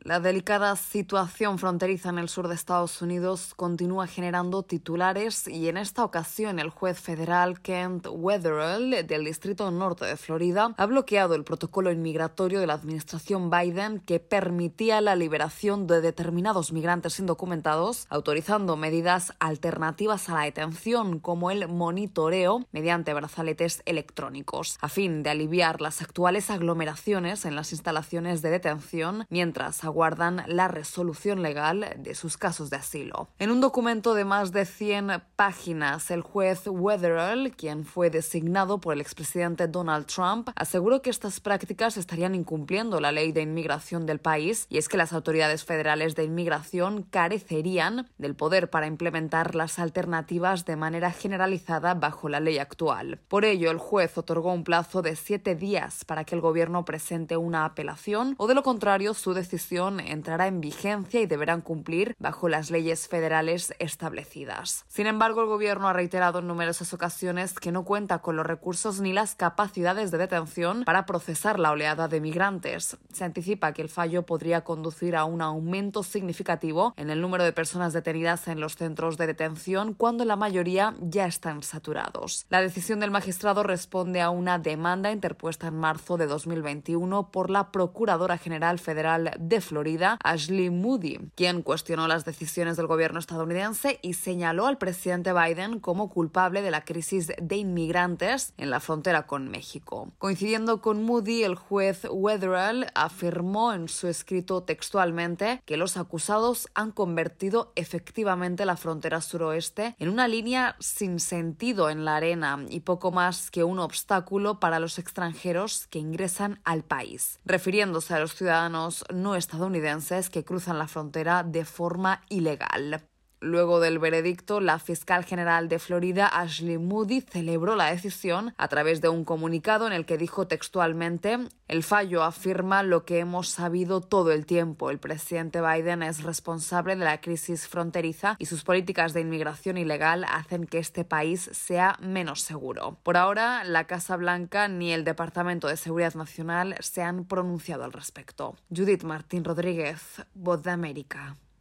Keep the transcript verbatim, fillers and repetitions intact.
La delicada situación fronteriza en el sur de Estados Unidos continúa generando titulares y en esta ocasión el juez federal Kent Wetherell del Distrito Norte de Florida ha bloqueado el protocolo inmigratorio de la administración Biden que permitía la liberación de determinados migrantes indocumentados, autorizando medidas alternativas a la detención como el monitoreo mediante brazaletes electrónicos, a fin de aliviar las actuales aglomeraciones en las instalaciones de detención mientras aguardan la resolución legal de sus casos de asilo. En un documento de más de cien páginas, el juez Wetherell, quien fue designado por el expresidente Donald Trump, aseguró que estas prácticas estarían incumpliendo la ley de inmigración del país, y es que las autoridades federales de inmigración carecerían del poder para implementar las alternativas de manera generalizada bajo la ley actual. Por ello, el juez otorgó un plazo de siete días para que el gobierno presente una apelación, o de lo contrario, su decisión entrará en vigencia y deberán cumplir bajo las leyes federales establecidas. Sin embargo, el gobierno ha reiterado en numerosas ocasiones que no cuenta con los recursos ni las capacidades de detención para procesar la oleada de migrantes. Se anticipa que el fallo podría conducir a un aumento significativo en el número de personas detenidas en los centros de detención cuando la mayoría ya están saturados. La decisión del magistrado responde a una demanda interpuesta en marzo de dos mil veintiuno por la Procuradora General Federal de Florida, Ashley Moody, quien cuestionó las decisiones del gobierno estadounidense y señaló al presidente Biden como culpable de la crisis de inmigrantes en la frontera con México. Coincidiendo con Moody, el juez Wetherell afirmó en su escrito textualmente que los acusados han convertido efectivamente la frontera suroeste en una línea sin sentido en la arena y poco más que un obstáculo para los extranjeros que ingresan al país, refiriéndose a los ciudadanos no estadounidenses que cruzan la frontera de forma ilegal. Luego del veredicto, la fiscal general de Florida, Ashley Moody, celebró la decisión a través de un comunicado en el que dijo textualmente: "El fallo afirma lo que hemos sabido todo el tiempo. El presidente Biden es responsable de la crisis fronteriza y sus políticas de inmigración ilegal hacen que este país sea menos seguro". Por ahora, la Casa Blanca ni el Departamento de Seguridad Nacional se han pronunciado al respecto. Judith Martín Rodríguez, Voz de América.